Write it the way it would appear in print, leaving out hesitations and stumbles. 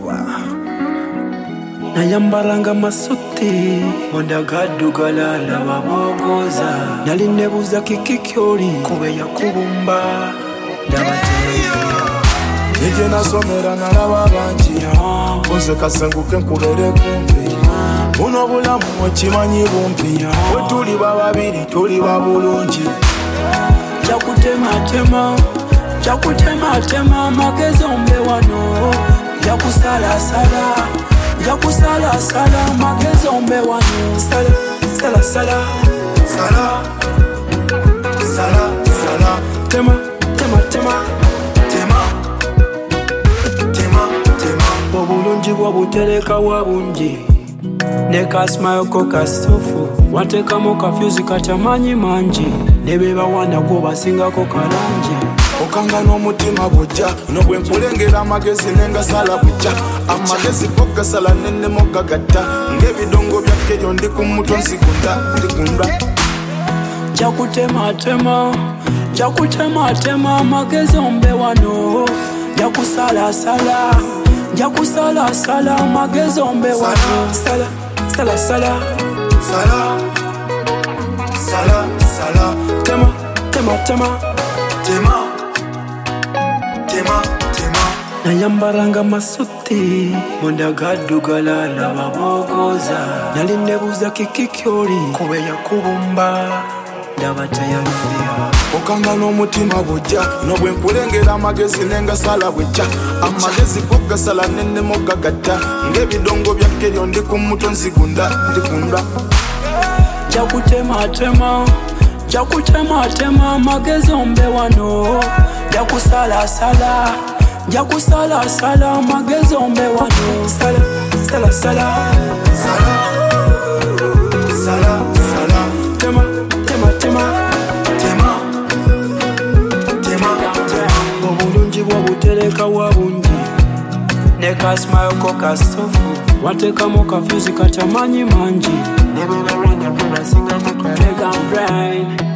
Nayambaranga masuti ondagadugalala babogoza nalinebuza kikikyoli kube yakubumba ndabateefia Nije nasomera nalaba bangi Nze kasenguke nkubere kumpi Buno bulamu okimanyi bumpi Bwe tuli bababiri tuli babulungi Jakutematema magezi ombe wano Jakusala magezi ombe wano Sala Tema Obulungi bwobutereka wabungi Nekasimayoko kasofu Watekamu kafyuzi katamanyi manji Nebeba wana gwo basingako kalanji Okanga n'omutima bujja Nobwe nkulengera amagezi nengasala bujja Amagezi gogasala nennemo gagatta Ng'ebidongo bya keyo ndi ku mutwe nzikunda Jakutematema magezi ombe wano Jakusala magezi ombe wano Sala Tema Nayambaranga masuti ondagadugalala babogoza nalinebuza kikikyoli kube yakubumba ndabatayalufia Okanga n'omutima bujja Nobwe nkulengera amagezi nengasala bujja Amagezi gogasala nennemo gagatta Ng'ebidongo bya keyo ndi ku mutwe nzikunda Jakutematema magezi ombe wano Jakusala magezi ombe wano Sala Tema Obulungi bwobutereka wabungi Nekasimayoko kasofu Watekamu kafyuzi katamanyi manji Nebeba wanda bwe basingako Dragon Brain